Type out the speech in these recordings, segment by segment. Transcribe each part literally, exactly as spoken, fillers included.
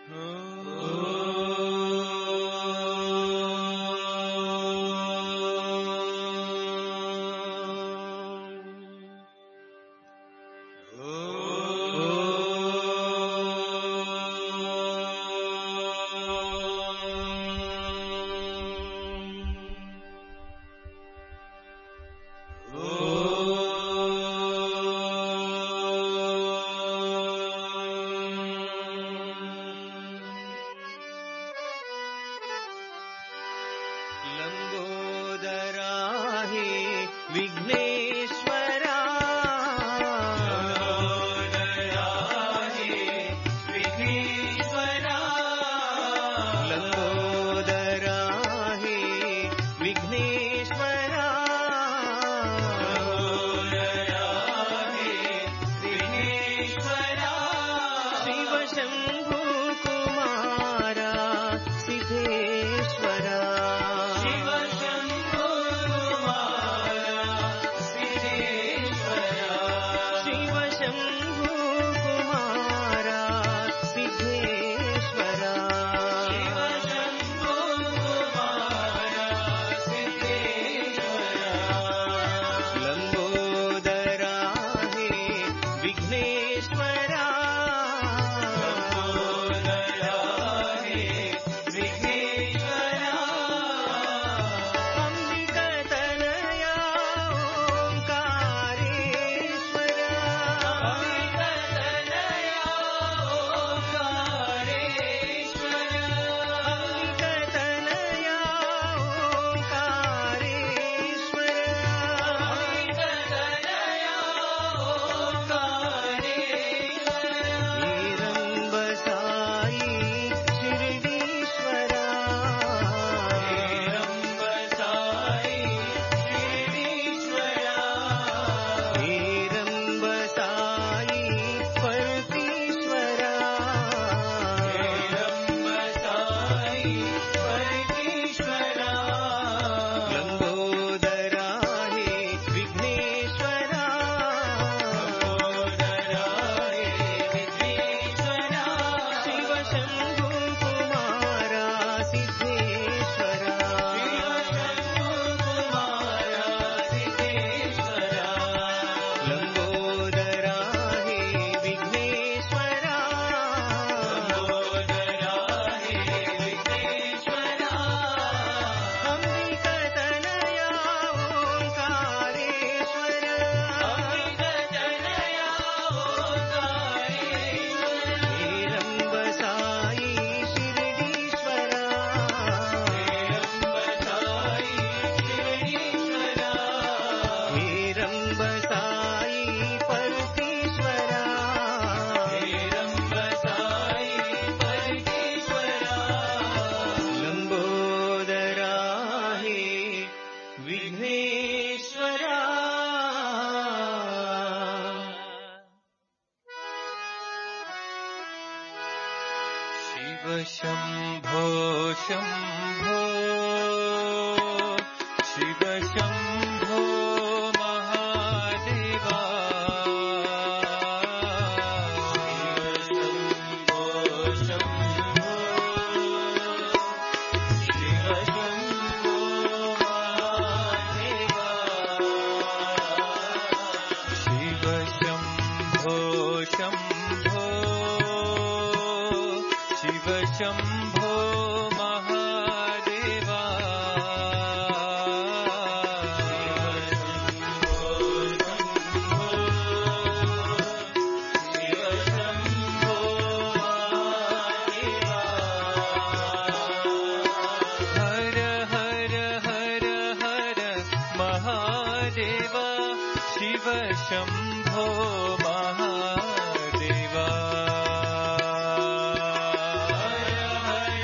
हर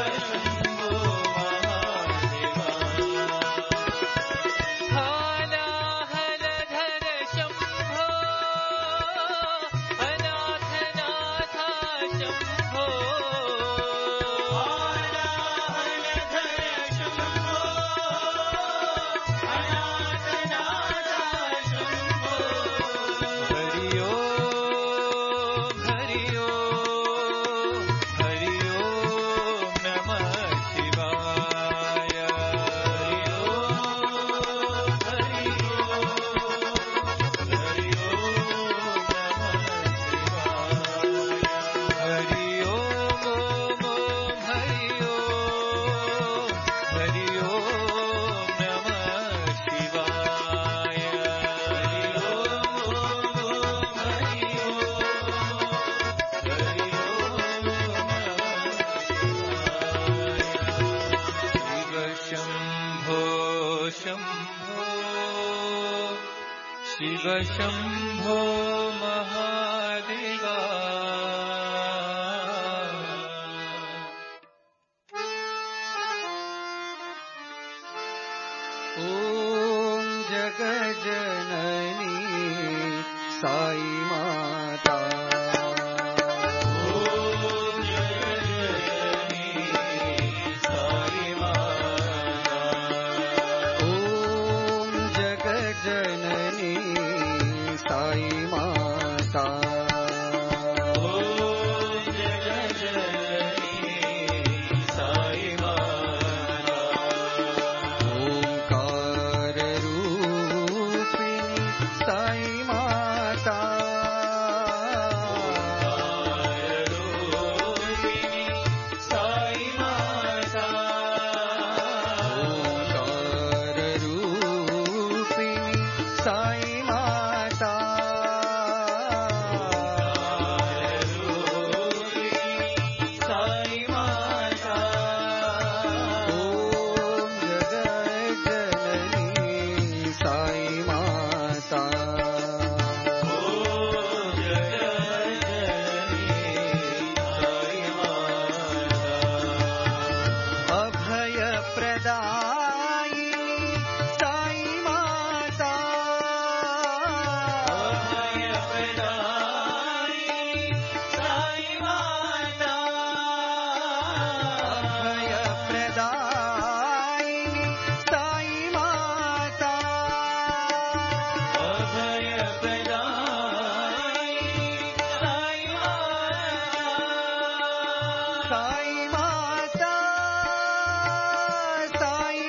शिव शंभो महादेवा। ओम जगज्जननी साई माता। साई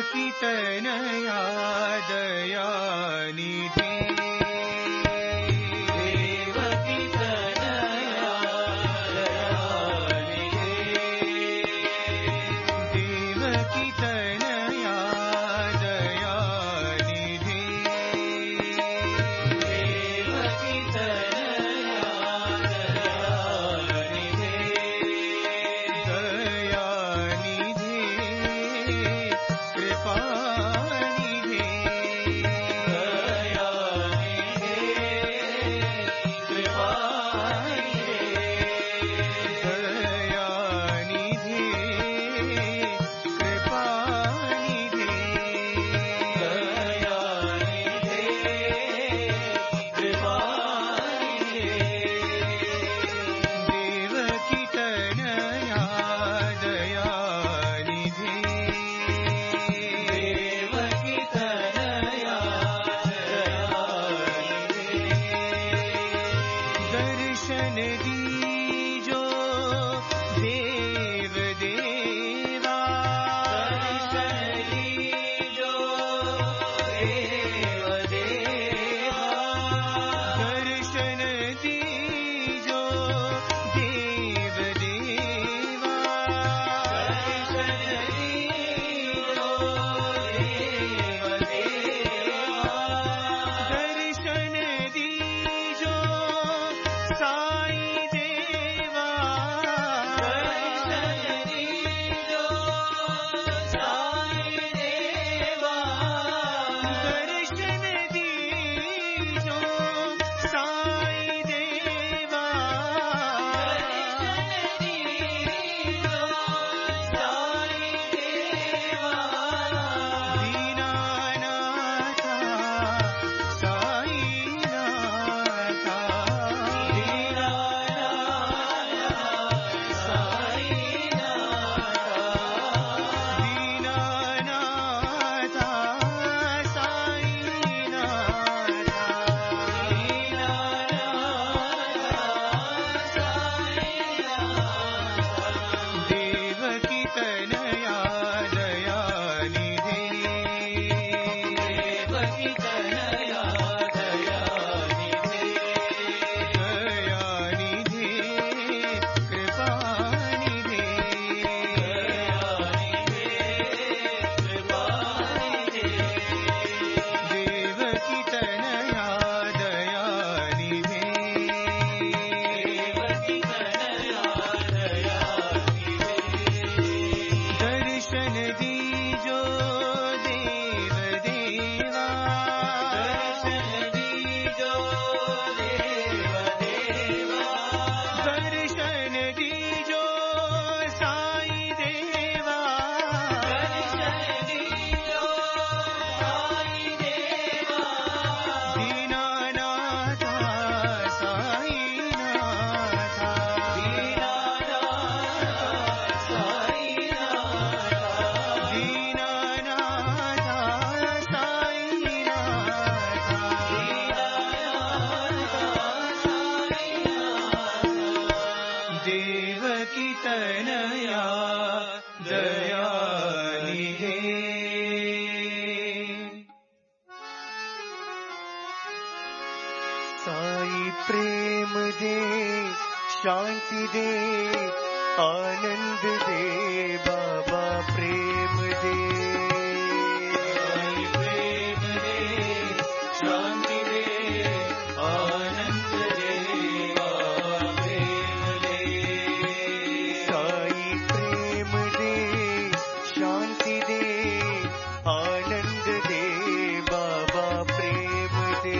देवकी तनया दयानिधि देवकी तनया दयानिधि देवकी तनया दयानिधि देवकी तनया दयानिधि कृपानिधि साई प्रेम दे, शांति दे, आनंद दे, बाबा प्रेम दे। साई प्रेम दे, शांति दे, आनंद दे, बाबा प्रेम दे। साई प्रेम दे, शांति दे, आनंद दे, बाबा प्रेम दे।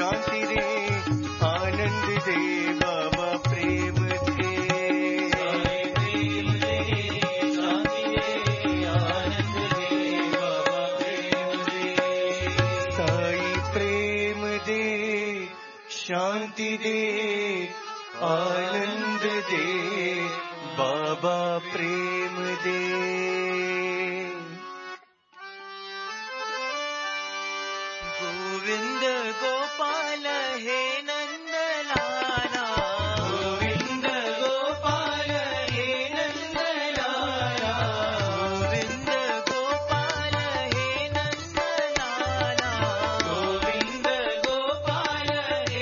शांति दे आनंद दे बाबा प्रेम दे साई प्रेम दे शांति दे आनंद दे बाबा प्रेम दे साई प्रेम दे शांति दे आनंद दे बाबा प्रेम दे गोविंद गोपाल हे नंदलाला गोविंद गोपाल हे नंदलाला गोविंद गोपाल हे नंदलाला गोविंद गोपाल हे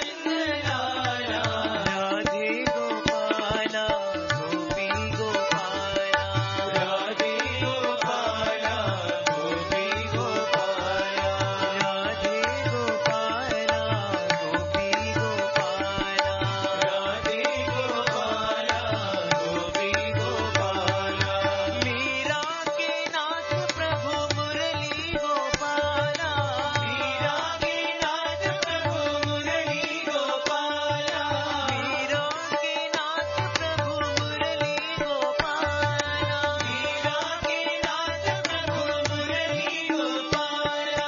नंदलाला राधे गोपाला गोपी गोपाला राधे गोपाला गोपी गोपाला राधे गोपाला गोपी गोपाला राधे गोपाला गोपी गोपाला मीरा के नाथ प्रभु मुरली गोपाला मीरा के नाथ प्रभु मुरली गोपाला मीरा के नाथ प्रभु मुरली गोपाला मीरा के नाथ प्रभु मुरली गोपाला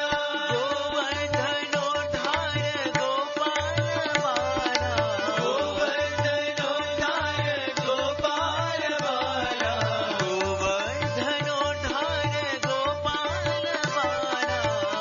गोवर्धनोद्धार गोपाल वाला गोवर्धनोद्धार गोपाल वाला गोवर्धनोद्धार गोपाल वाला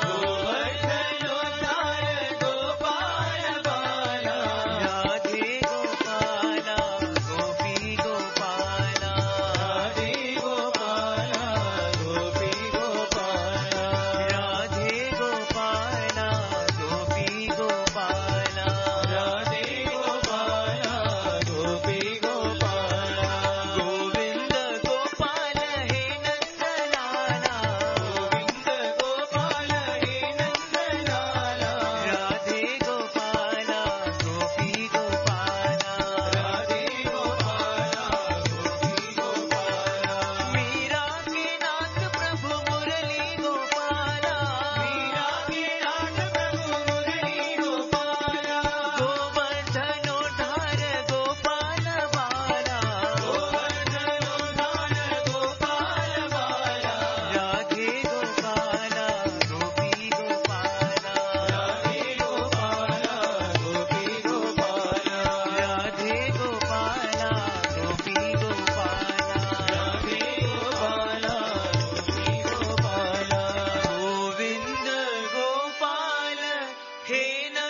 गोवर्धनोद्धार गोपाल वाला राधे गोपाला गोपी गोपाला राधे गोपाला गोपी गोपाला राधे गोपाला गोपी गोपाला राधे गोपाला गोपी गोपाला गोविंद गोपाल हे नंदलाला गोविंद गोपाल हे नंदलाला राधे गोपाला गोपी गोपाला राधे गोपाला गोपी गोपाला मीरा के नाथ प्रभु मुरली गोपाला मीरा के नाथ प्रभु मुरली गोपाला गोवर्धनोद्धार गोपाल वाला गोवर्धनोद्धार गोपाल वाला राधे गोपाला गोपी गोपाला राधे गोपाला गोपी गोपाला राधे गोपाला गोपी गोपाला राधे गोपाला गोपी गोपाला गोविंद गोपाल हे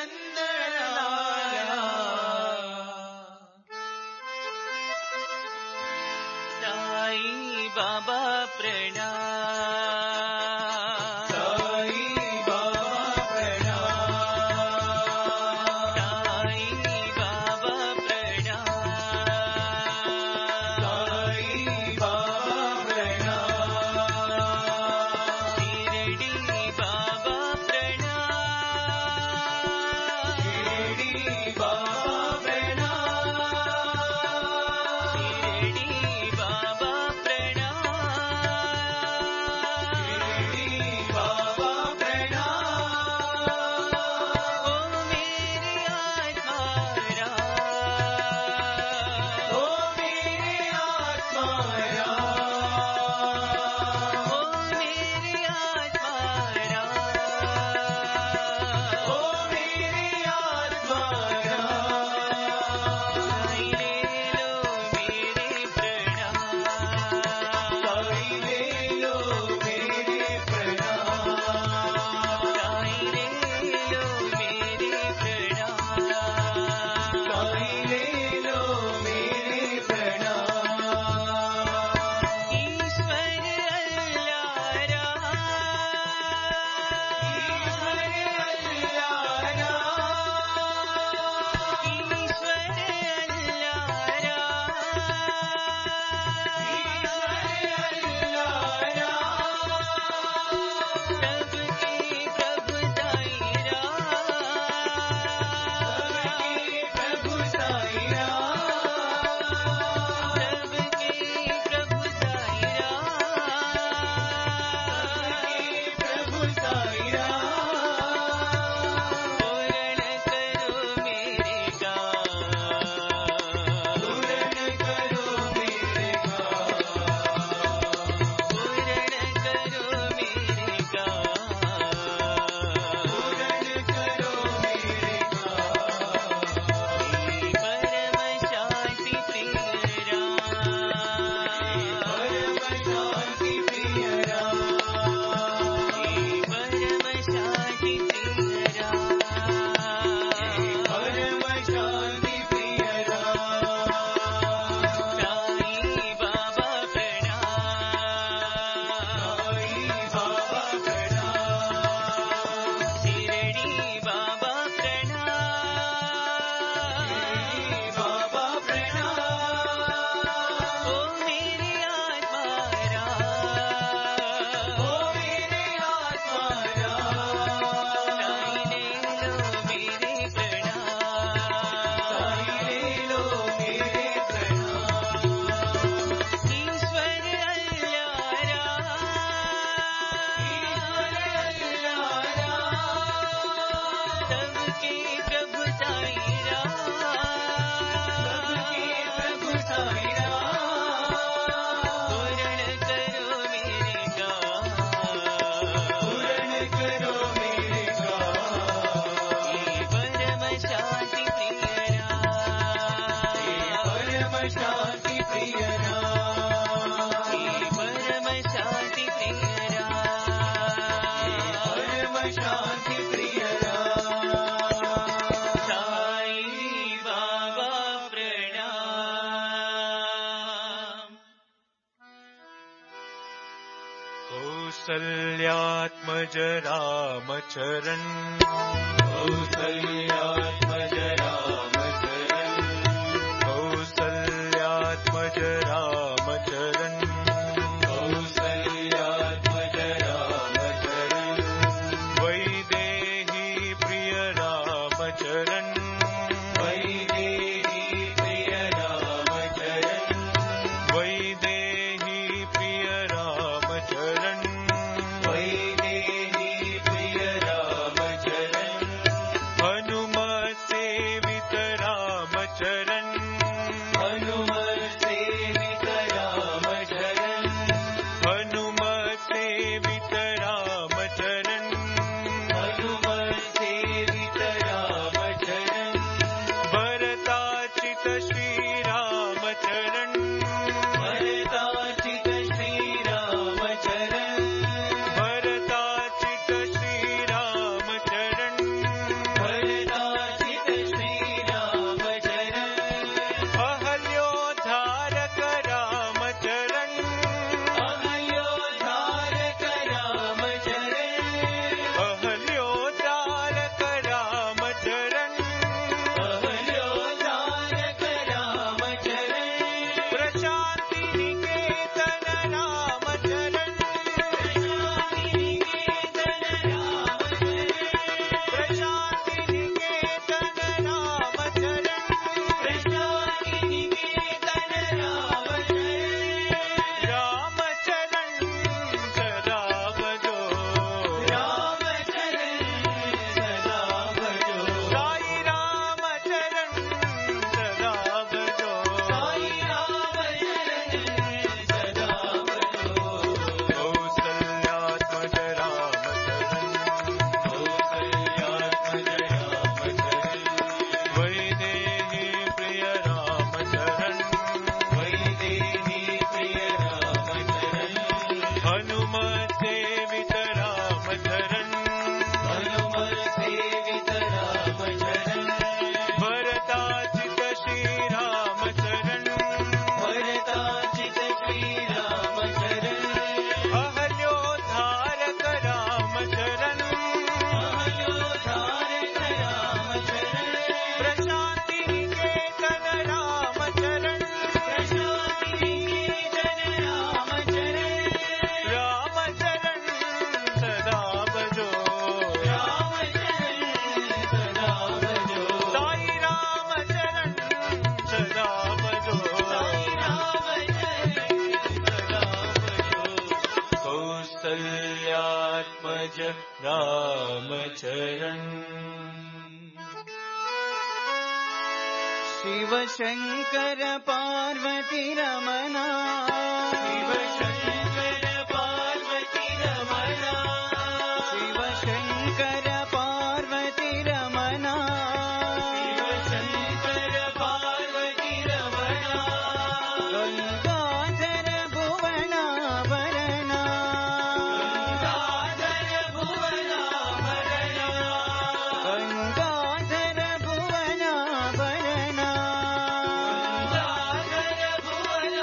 नंदलाला साई बाबा प्रणाम साई बाबा प्रणाम साई बाबा प्रणाम साई बाबा प्रणाम शिरडी बाबा प्रणाम शिरडी बाबा प्रणाम शिरडी बाबा प्रणाम शिरडी बाबा प्रणाम ओ मेरी आत्मा ओ मेरी आत्मा ओ मेरी आत्मा ओ मेरी आत्मा साई ले लो मेरे प्रण कौसल्यात्मज रामचरण कौसल्यात्मज रामचरण कौसल्यात्मज रामचरण कौसल्यात्मज रामचरण वैदेही प्रिय रामचरण वैदेही प्रिय रामचरण वैदेही प्रिय रामचरण वैदेही प्रिय रामचरण हनुमत सेवित रामचरण हनुमत सेवित रामचरण हनुमत सेवित रामचरण हनुमत सेवित रामचरण भरताचित श्री रामचरण भरताचित श्रीरामचरण भरताचित श्री रामचरण भरताचित श्रीरामचरण अहल्योद्धारक रामचरण अहल्योद्धारक रामचरण अहल्योद्धारक रामचरण अहल्योद्धारक रामचरण प्रशांति निकेतन रामचरण प्रशांति निकेतन रामचरण रामचरण सदा भजो साई रामचरण सदा भजो कौसल्यात्मज रामचरण वैदेही प्रिय रामचरण हनुमत सेवित रामचरण भरताचित श्री रामचरण अहल्योद्धारक रामचरण प्रशांति निकेतन रामचरण रामचरण सदा भजो साई रामचरण सदा भजो कौसल्यात्मज रामचरण शिव शंकर पार्वती रमणा शिव शंकर पार्वती रमणा शिव शंकर पार्वती रमणा शिव शंकर पार्वती रमणा गंगाधर भुवनाभरणा गंगाधर भुवनाभरणा गंगाधर भुवनाभरणा गंगाधर भुवनाभरणा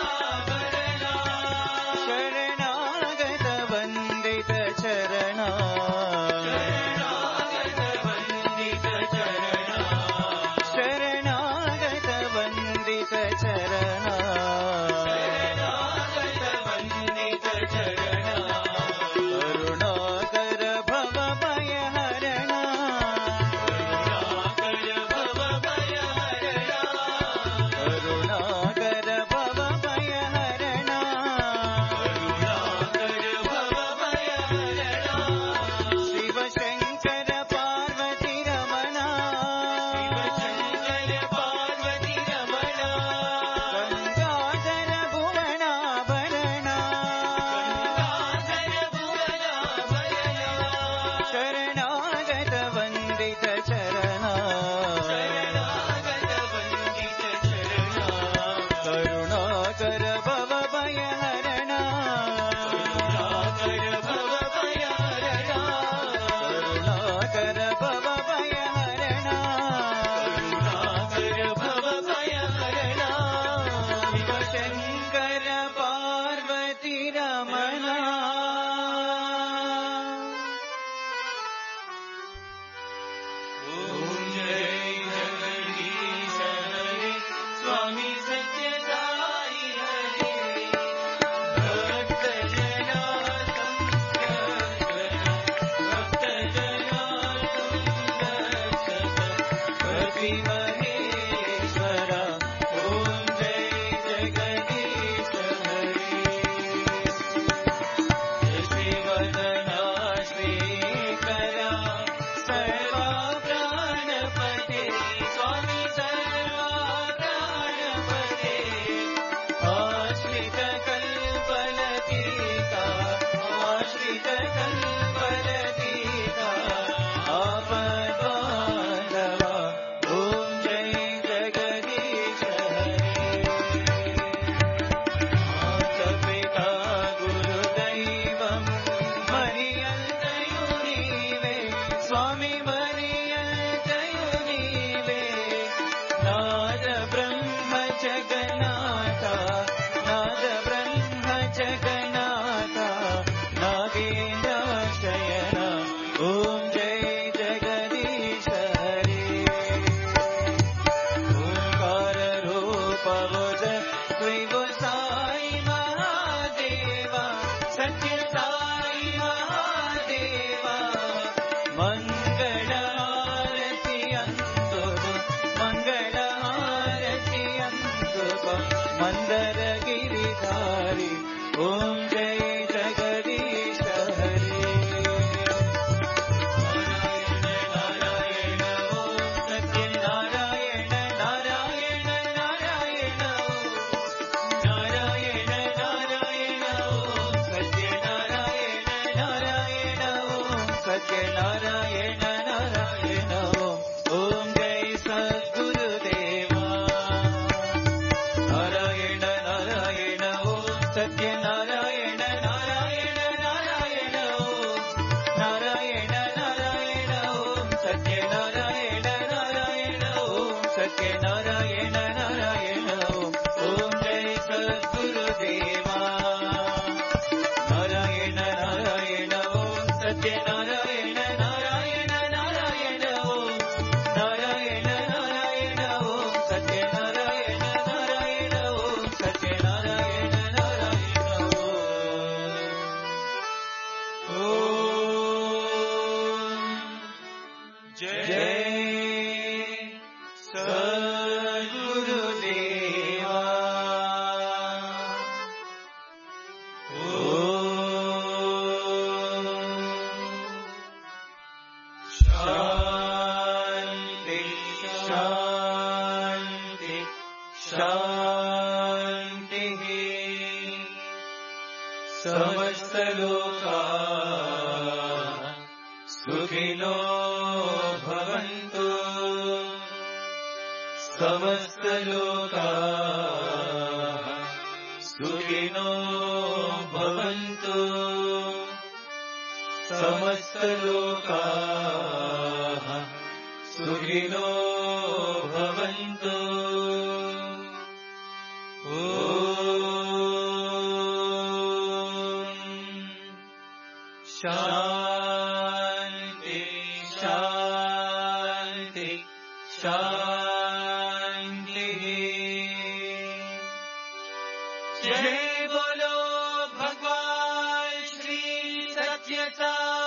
सत्यनारायण नारायण नारायण ओम नारायण नारायण ओम सत्यनारायण नारायण ओम सत्यनारायण नारायण ओम ओम जय सद्गुरुदेवा नारायण नारायण ओम सत्यनारायण नारायण नारायण ओम नारायण नारायण ओम सत्यनारायण नारायण ओम सत्यनारायण नारायण ओम जय सद्गुरुदेवा शांति शांति शांति समस्त लोकाः सुखिनो भवन्तु समस्त लोकाः सुखिनो भवन्तु समस्त लोकाः सुखिनो भवन्तु ॐ शान्ति शान्ति शान्तिः जय बोलो भगवान श्री सत्य साई